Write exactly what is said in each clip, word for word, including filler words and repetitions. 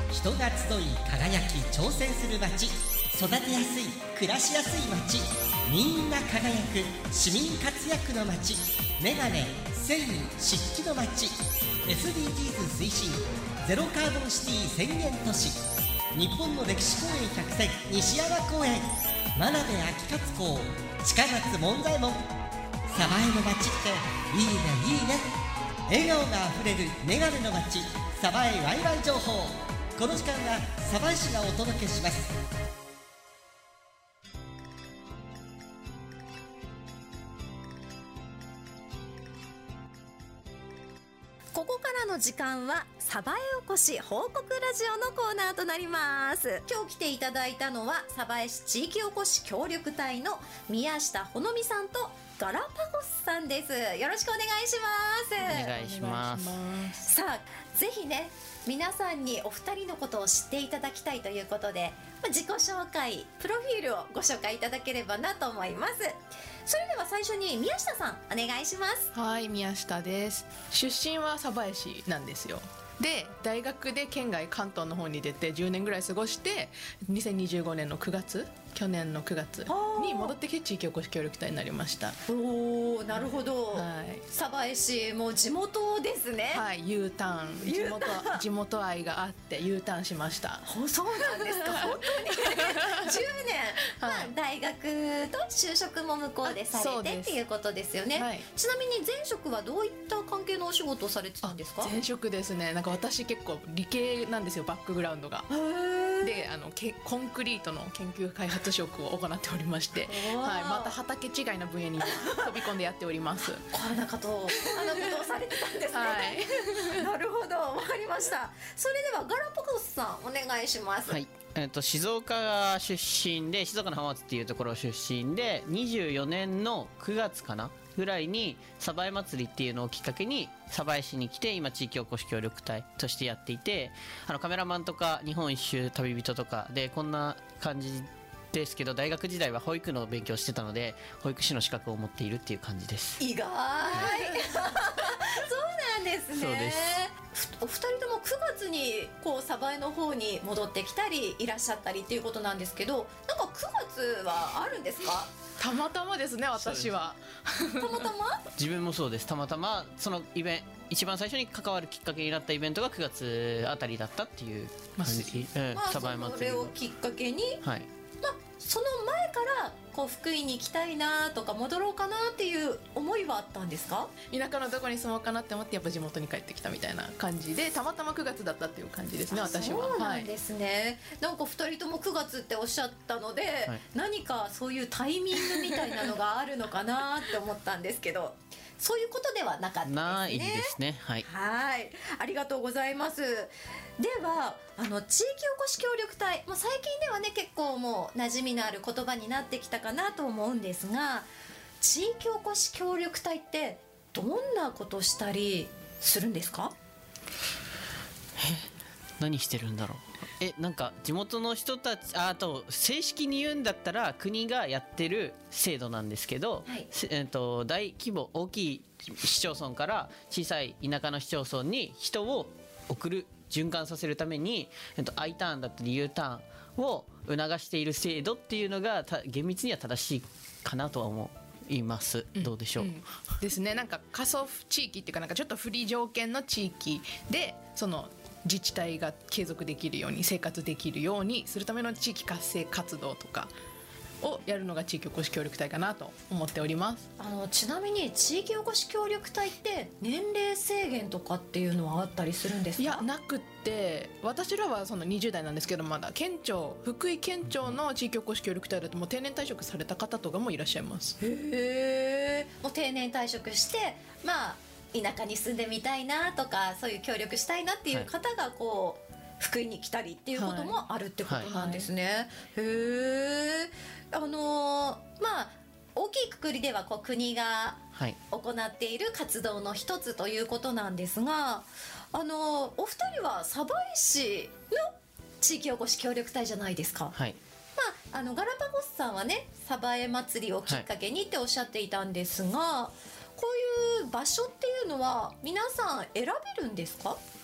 人が集い輝き挑戦する街、育てやすい暮らしやすい街、みんな輝く市民活躍の街、メガネ繊維湿気の街、 エスディージーズ 推進ゼロカーボンシティ宣言都市、日本の歴史公園百選西山公園、真鍋秋勝公、近松門左衛門。鯖江の街っていいねいいね。笑顔があふれるメガネの街、鯖江ワイワイ情報。この時間は鯖江市がお届けします。 ここからの時間は鯖江おこし報告ラジオのコーナーとなります。今日来ていただいたのは鯖江市地域おこし協力隊の宮下ほのみさんとガラパゴスさんです。よろしくお願いします。 お願いします。 さあ、ぜひね皆さんにお二人のことを知っていただきたいということで、自己紹介プロフィールをご紹介いただければなと思います。それでは最初に宮下さんお願いします。 はい、宮下です。出身は鯖江市なんですよ。で、大学で県外関東の方に出てじゅうねんぐらい過ごして、にせんにじゅうごねんのくがつ、去年のくがつに戻ってきて地域おこし協力隊になりました。 おー、なるほど、 はい、 鯖江市もう地元ですね。 はい、U ターン、地元地元愛があって U ターンしました。 そうなんですか。本当にじゅうねん、はい、まあ、大学と就職も向こうでされてっていうことですよね、はい、ちなみに前職はどういった関係のお仕事をされてたんですか？ 前職ですね、なんか私結構理系なんですよ、バックグラウンドが。で、あのけコンクリートの研究開発職を行っておりまして、はい、また畑違いな分野に飛び込んでやっております。 こんなことをあのことをされてたんですね、はい、なるほど、わかりました。それではガラパゴスさんお願いします。 はい、えー、と静岡出身で、静岡の浜松っていうところ出身で、にじゅうよねんのくがつかなぐらいに鯖江祭りっていうのをきっかけに鯖江市に来て、今地域おこし協力隊としてやっていて、あのカメラマンとか日本一周旅人とかでこんな感じですけど、大学時代は保育の勉強してたので保育士の資格を持っているっていう感じです。 意外そうなんですね。 そうです。 お二人ともくがつにこう鯖江の方に戻ってきたりいらっしゃったりっていうことなんですけど、なんかくがつはあるんですか？ たまたまですね、私は。 たまたま自分もそうです。たまたまそのイベント、一番最初に関わるきっかけになったイベントがくがつあたりだったっていう感じ。 まあ、それをきっかけに、 はい、 まあ、その前からこう福井に行きたいなとか戻ろうかなっていう思いはあったんですか？ 田舎のどこに住もうかなって思って、やっぱ地元に帰ってきたみたいな感じで、たまたまくがつだったっていう感じですね、私は。 そうなんですね、はい、なんかふたりともくがつっておっしゃったので、はい、何かそういうタイミングみたいなのがあるのかなって思ったんですけど、そういうことではなかったですね。 ないですね。はい。 はい、ありがとうございます。では、あの地域おこし協力隊、もう最近ではね結構もう馴染みのある言葉になってきたかなと思うんですが、地域おこし協力隊ってどんなことしたりするんですか？ え、何してるんだろう。え、なんか地元の人たち、あと正式に言うんだったら国がやってる制度なんですけど、はい、えー、と大規模大きい市町村から小さい田舎の市町村に人を送る、循環させるために、えー、と I ターンだったり U ターンを促している制度っていうのが厳密には正しいかなとは思います。どうでしょう、うんうん、 ですね。なんか過疎地域っていうか、なんかちょっと不利条件の地域でその自治体が継続できるように、生活できるようにするための地域活性活動とかをやるのが地域おこし協力隊かなと思っております。 あのちなみに地域おこし協力隊って年齢制限とかっていうのはあったりするんですか？ いや、なくって、私らはそのにじゅう代なんですけど、まだ県庁、福井県庁の地域おこし協力隊だともう定年退職された方とかもいらっしゃいます。 へー、もう定年退職して、まあ田舎に住んでみたいなとか、そういう協力したいなっていう方がこう、はい、福井に来たりっていうこともあるってことなんですね、はいはい、へー、あのー、まあ大きい括りではこう国が行っている活動の一つということなんですが、あのー、お二人は鯖江市の地域おこし協力隊じゃないですか。 はい、 まあ、あのガラパゴスさんはね、鯖江祭りをきっかけにっておっしゃっていたんですが、はい、こういう場所っていうのは皆さん選べるんですか？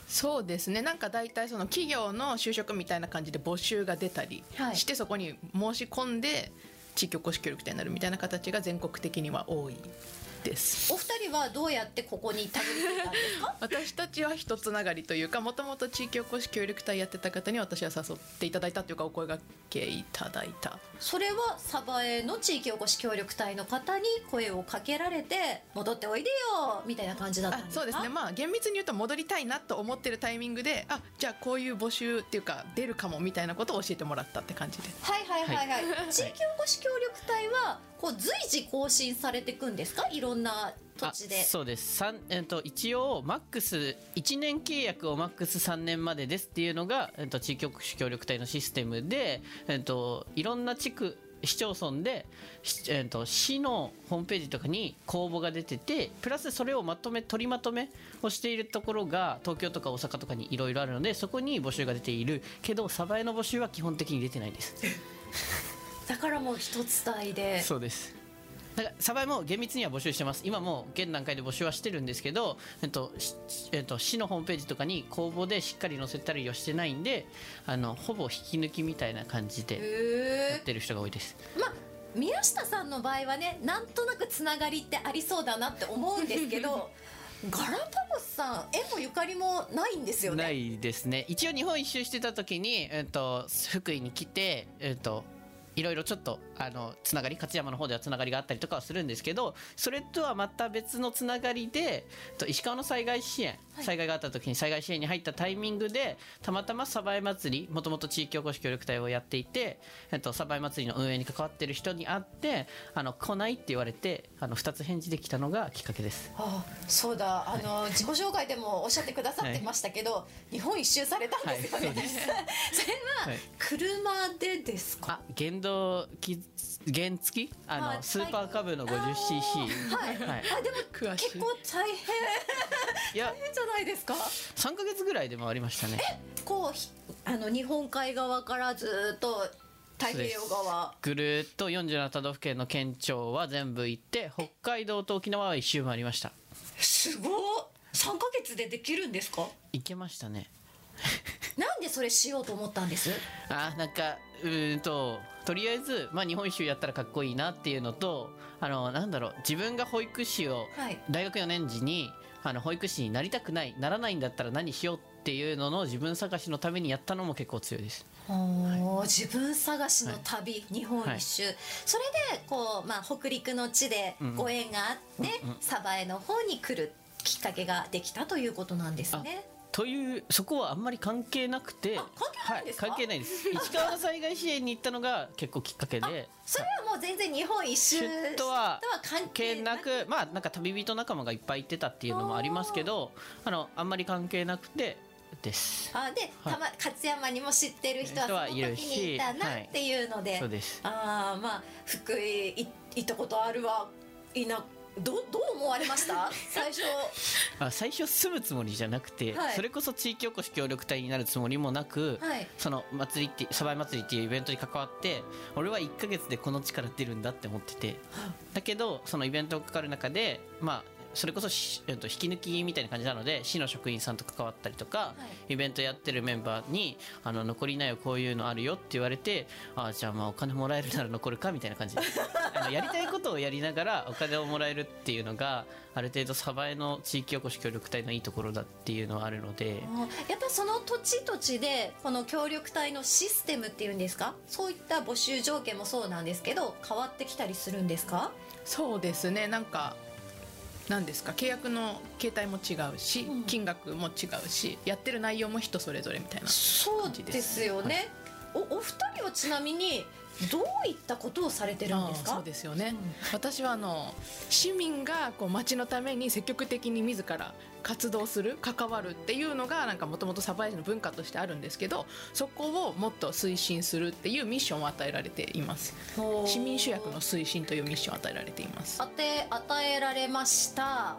そうですね、なんか大体その企業の就職みたいな感じで募集が出たりして、はい、そこに申し込んで地域おこし協力隊になるみたいな形が全国的には多いです。 お二人はどうやってここにたどり着いたんですか？ 私たちは一つながりというか、もともと地域おこし協力隊やってた方に私は誘っていただいたというか、お声掛けいただいた。 それは鯖江の地域おこし協力隊の方に声をかけられて戻っておいでよみたいな感じだったんですか？ あ、そうですね、まあ厳密に言うと戻りたいなと思ってるタイミングで、あ、じゃあこういう募集っていうか出るかもみたいなことを教えてもらったって感じで。 はいはいはいはい、はい、地域おこし協力隊はこう随時更新されていくんですか？いろんな土地で。 そうです、えー、と一応マックスいちねん契約をマックスさんねんまでですっていうのが、えー、と地域おこし協力隊のシステムで、えー、といろんな地区市町村で、えー、と市のホームページとかに公募が出てて、プラスそれをまとめ取りまとめをしているところが東京とか大阪とかにいろいろあるので、そこに募集が出ているけど、鯖江の募集は基本的に出てないですだからもう一つ隊で。 そうです。だから鯖江も厳密には募集してます。今も現段階で募集はしてるんですけど、えっとえっと、市のホームページとかに公募でしっかり載せたりはしてないんで、あのほぼ引き抜きみたいな感じでやってる人が多いです。 まあ宮下さんの場合はね、なんとなくつながりってありそうだなって思うんですけどガラパゴスさん縁もゆかりもないんですよね。 ないですね。一応日本一周してた時に、えっと、福井に来て、えっといろいろちょっとあのつながり、勝山の方ではつながりがあったりとかはするんですけど、それとはまた別のつながりで、と石川の災害支援、はい、災害があった時に災害支援に入ったタイミングで、たまたま鯖江祭り、もともと地域おこし協力隊をやっていて、えっと、鯖江祭りの運営に関わってる人に会って、あの来ないって言われて、あのふたつ返事できたのがきっかけです。 ああ、そうだ、あの、はい、自己紹介でもおっしゃってくださってましたけど、はい、日本一周されたんですよね、はい、そ, それは車でですか？ あ、原動機原付きあの、はい、スーパーカブの ごじゅっシーシー、 はいはい、あ、でも結構大変いや大変じゃないですか？ さんかげつぐらいで回りましたね。 え、こうあの日本海側からずっと太平洋側ぐるっとよんじゅうなな都道府県の県庁は全部行って、北海道と沖縄は一周回りました。 すごい。さんかげつでできるんですか？ 行けましたねなんでそれしようと思ったんです？ あ、なんかうーんととりあえず、まあ、日本一周やったらかっこいいなっていうのと、あのなんだろう、自分が保育士を、はい、大学よねん時にあの保育士になりたくない、ならないんだったら何しようっていうのの自分探しのためにやったのも結構強いです。 はい、自分探しの旅、はい、日本一周、はい、それでこう、まあ、北陸の地でご縁があって、うんうん、鯖江の方に来るきっかけができたということなんですね。 という、そこはあんまり関係なくて、 あ、関係ないんですか？ はい、関係ないです。石川の災害支援に行ったのが結構きっかけでそれはもう全然日本一周とは関係なく、まあなんか旅人仲間がいっぱい行ってたっていうのもありますけど、あのあんまり関係なくてです。 あで、たま、勝山にも知ってる人はその時にいたなっていうので、 はい、そうです。 あ、まあ福井い行ったことあるわ、いなど, どう思われました最初？ あ、最初住むつもりじゃなくて、はい、それこそ地域おこし協力隊になるつもりもなく、はい、その祭りって鯖江祭りっていうイベントに関わって、俺はいっかげつでこの地から出るんだって思ってて、はい、だけどそのイベントがかかる中で、まあそれこそ、えっと、引き抜きみたいな感じなので、市の職員さんと関わったりとか、はい、イベントやってるメンバーにあの残りなよ、こういうのあるよって言われて、あ、じゃあまあお金もらえるなら残るかみたいな感じであのやりたいことをやりながらお金をもらえるっていうのがある程度鯖江の地域おこし協力隊のいいところだっていうのはあるので、 やっぱその土地土地でこの協力隊のシステムっていうんですか、そういった募集条件もそうなんですけど変わってきたりするんですか？ そうですね、なんかなんですか、契約の形態も違うし、うん、金額も違うし、やってる内容も人それぞれみたいな感じです。 そうですよね、はい、お, お二人はちなみにどういったことをされてるんですか？ そうですよね、うん、私はあの市民がこう町のために積極的に自ら活動する、関わるっていうのがなんかもともと鯖江市の文化としてあるんですけど、そこをもっと推進するっていうミッションを与えられています。市民主役の推進というミッションを与えられています。 あて与えられました、はい、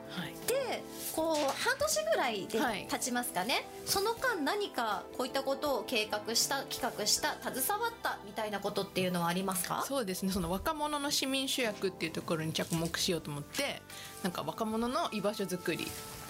でこう半年ぐらいで経ちますかね、はい、その間何かこういったことを計画した、企画した、携わったみたいなことっていうのはありますか？ そうですね、その若者の市民主役っていうところに着目しようと思って、なんか若者の居場所づくり、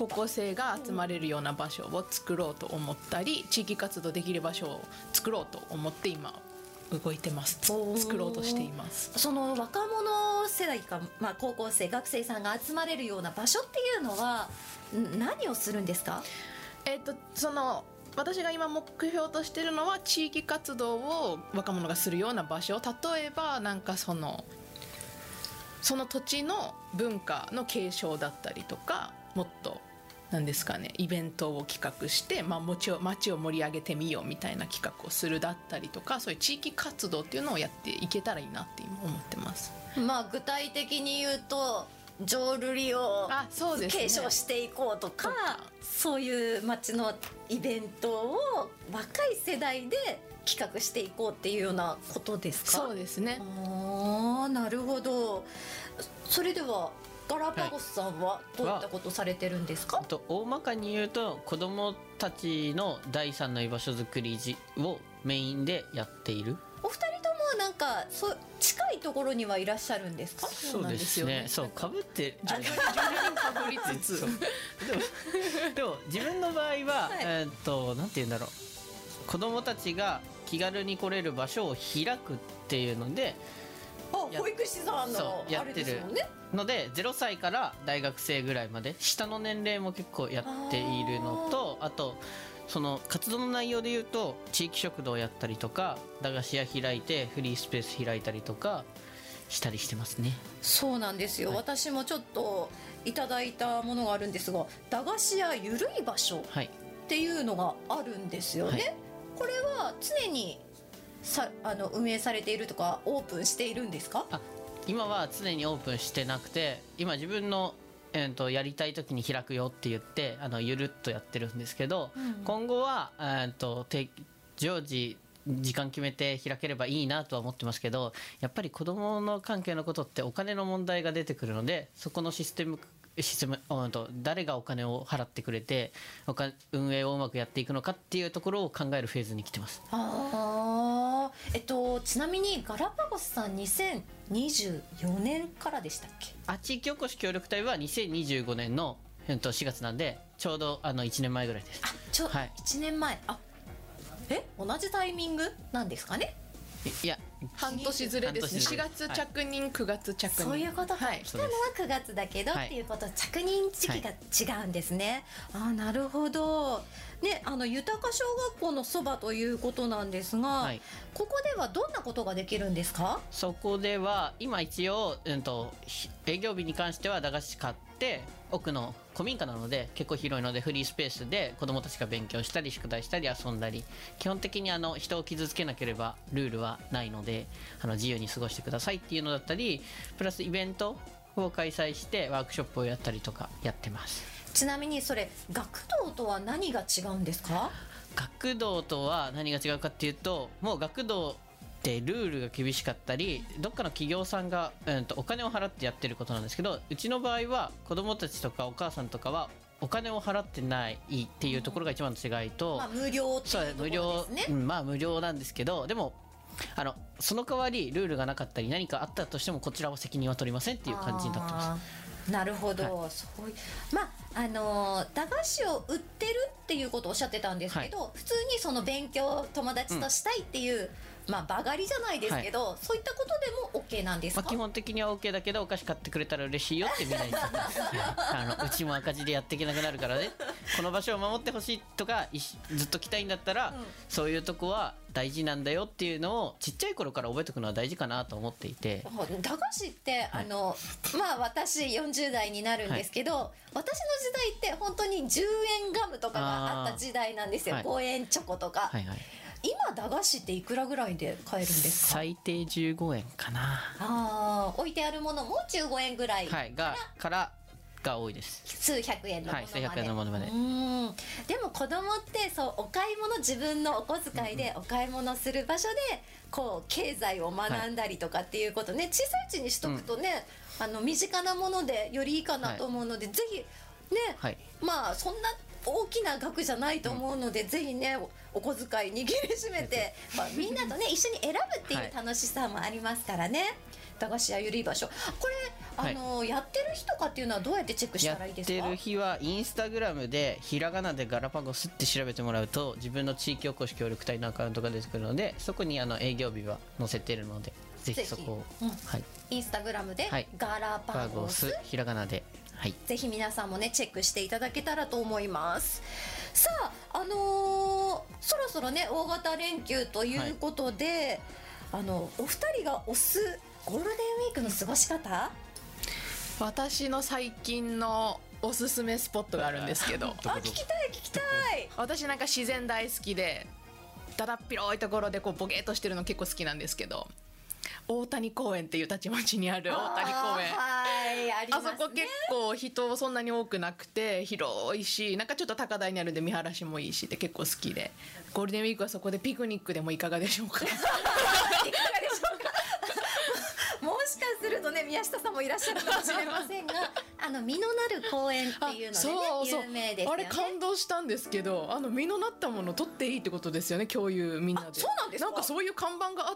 高校生が集まれるような場所を作ろうと思ったり、地域活動できる場所を作ろうと思って今動いてます。作ろうとしています。 その若者世代か、まあ、高校生学生さんが集まれるような場所っていうのは何をするんですか？ えっとその私が今目標としてるのは地域活動を若者がするような場所、例えばなんかそのその土地の文化の継承だったりとか、もっとなんですかね、イベントを企画して、まあ、街を街を盛り上げてみようみたいな企画をするだったりとか、そういう地域活動っていうのをやっていけたらいいなって今思ってます。 まあ、具体的に言うと浄瑠璃を継承していこうとか、そういう街のイベントを若い世代で企画していこうっていうようなことですか？ そうですね。 ああ、なるほど。それではガラパゴスさんはどういったことされてるんですか？ はい、と大まかに言うと子どもたちの第三の居場所づくりをメインでやっている。 お二人ともなんかそう近いところにはいらっしゃるんですか？ そうですね。そうかぶって徐々に徐々にかぶりつつでもでも自分の場合は、はい、えー、っとなんて言うんだろう、子どもたちが気軽に来れる場所を開くっていうので、 あ、保育士さんのあれですもんね。 のでゼロさいから大学生ぐらいまで下の年齢も結構やっているのと、あとその活動の内容でいうと地域食堂をやったりとか、駄菓子屋開いてフリースペース開いたりとかしたりしてますね。 そうなんですよ、はい、私もちょっといただいたものがあるんですが、駄菓子屋ゆるい場所っていうのがあるんですよね、はい、これは常にさあの運営されているとかオープンしているんですか？ あ、今は常にオープンしてなくて、今自分の、えー、とやりたい時に開くよって言ってあのゆるっとやってるんですけど、うん、今後は、えー、と常時時間決めて開ければいいなとは思ってますけど、やっぱり子どもの関係のことってお金の問題が出てくるので、そこのシステムシステムと誰がお金を払ってくれてお金運営をうまくやっていくのかっていうところを考えるフェーズに来てます。 あ、えっと、ちなみにガラパゴスさんにせんにじゅうよねんからでしたっけ？ あ、地域おこし協力隊はにせんにじゅうごねんの、えっと、しがつなんでちょうどあのいちねんまえぐらいです。 あ、ちょ、はい、いちねんまえ。あ、え、同じタイミングなんですかね？ いや、 半年ずれですね。しがつ着任、はい、くがつ着任。 そういうことか、はい、来たのはくがつだけどっていうこと、はい、着任時期が違うんですね、はい、あ、なるほどね。あの豊か小学校のそばということなんですが、はい、ここではどんなことができるんですか？ そこでは今一応、うんと、営業日に関しては駄菓子買って奥の古民家なので結構広いのでフリースペースで子どもたちが勉強したり宿題したり遊んだり、基本的にあの人を傷つけなければルールはないのであの自由に過ごしてくださいっていうのだったり、プラスイベントを開催してワークショップをやったりとかやってます。 ちなみにそれ学童とは何が違うんですか？ 学童とは何が違うかっていうと、もう学童ってルールが厳しかったりどっかの企業さんが、うん、とお金を払ってやってることなんですけど、うちの場合は子どもたちとかお母さんとかはお金を払ってないっていうところが一番の違いと、 まあ、無料っていうところですね。 無料、うん、まあ無料なんですけど、でもあのその代わりルールがなかったり何かあったとしてもこちらは責任は取りませんっていう感じになってます。 なるほど、はい、そういうまああの駄菓子を売ってるっていうことをおっしゃってたんですけど、はい、普通にその勉強を友達としたいっていう、うん、まあ場狩りじゃないですけど、はい、そういったことでも OK なんですか？ まあ、基本的には OK だけどお菓子買ってくれたら嬉しいよってみんなに言ってますあのうちも赤字でやっていけなくなるからね、この場所を守ってほしいとかずっと来たいんだったら、うん、そういうとこは大事なんだよっていうのをちっちゃい頃から覚えておくのは大事かなと思っていて、 駄菓子って、はい、あのまあ私よんじゅうだいになるんですけど、はい、私の時代って本当にじゅうえんガムとかがあった時代なんですよ。ごえんチョコとか、はいはい、今駄菓子っていくらぐらいで買えるんですか？ 最低じゅうごえんかな。 あ、置いてあるものもじゅうごえんぐらい、 はい、がからが多いです。 数百円のものまで、はい、数百円のものまで。 うん、 でも子供ってそうお買い物、自分のお小遣いでお買い物する場所でこう経済を学んだりとかっていうことね、はい、小さいうちにしとくとね、うん、あの身近なものでよりいいかなと思うので、はい、ぜひね、はい、まあそんな大きな額じゃないと思うので、うん、ぜひね お, お小遣い握りしめて、まあ、みんなとね一緒に選ぶっていう楽しさもありますからね。駄菓子屋ゆるい場所、これあの、はい、やってる日とかっていうのはどうやってチェックしたらいいですか？ やってる日はインスタグラムでひらがなでガラパゴスって調べてもらうと自分の地域おこし協力隊のアカウントが出てくるので、そこにあの営業日は載せてるのでぜひそこを、 うん、はい、インスタグラムでガラパゴス、はい、 ひらがなで、はい、 ぜひ皆さんもねチェックしていただけたらと思います。さあ、あのー、そろそろね大型連休ということで、はい、あのお二人が推すゴールデンウィークの過ごし方、 私の最近のおすすめスポットがあるんですけどあ、聞きたい聞きたい。 私なんか自然大好きでだだっ広いところでこうボケーっとしてるの結構好きなんですけど、大谷公園っていうたちまちにある大谷公園、 はい、ありますね。 あそこ結構人そんなに多くなくて広いし、なんかちょっと高台にあるんで見晴らしもいいしって結構好きで、ゴールデンウィークはそこでピクニックでもいかがでしょうか？いかがでしょうか？ もしかするとね宮下さんもいらっしゃるかもしれませんがあの実のなる公園っていうのでねそうそう有名ですよね。 あれ感動したんですけど、あの実のなったもの取っていいってことですよね、共有みんなで。 そうなんですか？ なんかそういう看板があって、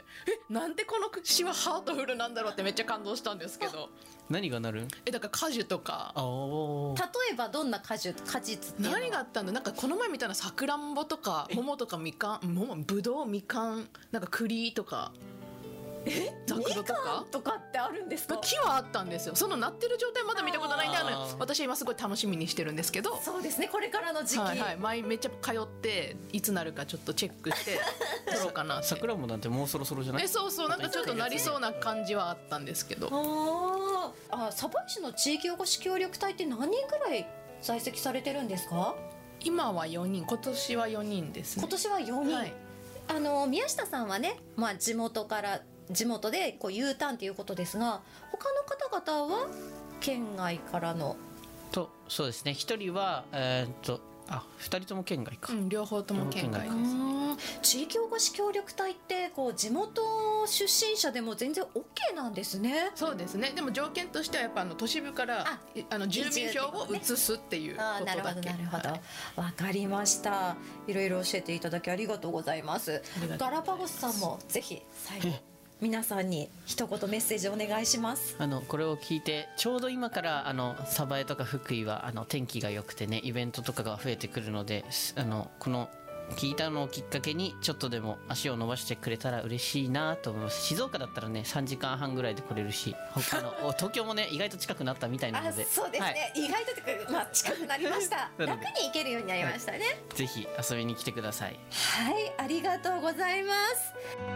えなんでこの詩はハートフルなんだろうってめっちゃ感動したんですけど。 何がなる？ えだから果樹とか、 例えばどんな果樹果実っていうのは何があったんだ。なんかこの前見たらさくらんぼとか桃とかみかん、桃ぶどうみかんなんか栗とか。 えザクロとかとかってあるんですか？ 木はあったんですよ。そのなってる状態まだ見たことないんで、あの私は今すごい楽しみにしてるんですけど。 そうですね、これからの時期、 はいはい、前めっちゃ通っていつなるかちょっとチェックして撮ろうかなって。 桜もなんてもうそろそろじゃない？ えそうそう、なんかちょっとなりそうな感じはあったんですけど。 ああ、鯖江市の地域おこし協力隊って何人ぐらい在籍されてるんですか？ 今はよにん、今年はよにんですね。 今年はよにん、はい、あの宮下さんはね、まあ、地元から地元でこう U ターンということですが、他の方々は県外からのとそうですね。一人はえー、っとあ二人とも県外か、 うん、両方とも県外です。 地域おこし協力隊ってこう地元出身者でも全然 OK なんですね。 そうですね。でも条件としてはやっぱあの都市部からああの住民票を移すっていうことだけ。 あ、なるほどなるほど、はい、分かりました。いろいろ教えていただきありがとうございます。ガラパゴスさんもぜひ最後皆さんに一言メッセージお願いします。 あのこれを聞いてちょうど今からあの鯖江とか福井はあの天気が良くてねイベントとかが増えてくるので、あのこの聞いたのをきっかけにちょっとでも足を伸ばしてくれたら嬉しいなと思います。静岡だったらねさんじかんはんぐらいで来れるし、他の東京もね意外と近くなったみたいなので。 あ、そうですね、はい、意外と、まあ、近くなりました楽に行けるようになりましたね、はい、 ぜひ遊びに来てください。 はい、ありがとうございます。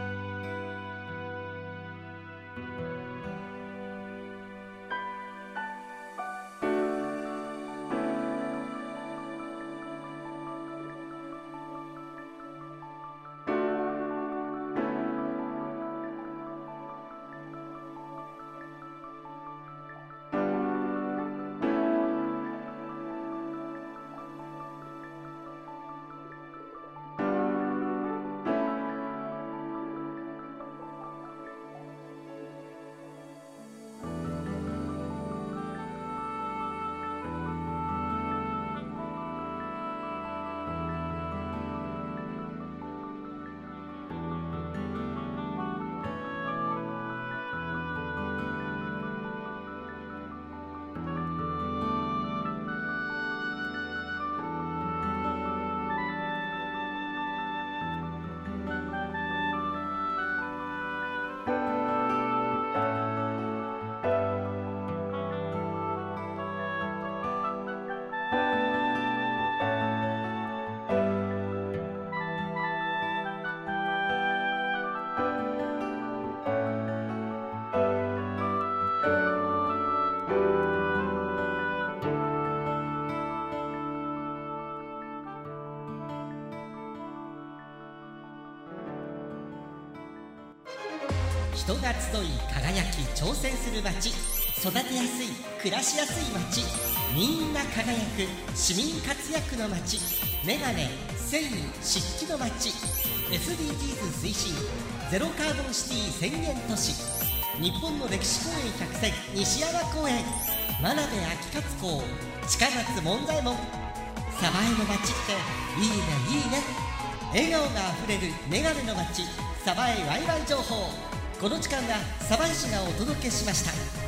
人が集い輝き挑戦する街、育てやすい暮らしやすい街、みんな輝く市民活躍の街、メガネ繊維湿地の街、 エスディージーズ 推進ゼロカーボンシティ宣言都市、日本の歴史公園百選西山公園、真鍋秋勝公、近松門左衛門。鯖江の街っていいねいいね。笑顔があふれるメガネの街、鯖江ワイワイ情報。この時間は鯖江市がお届けしました。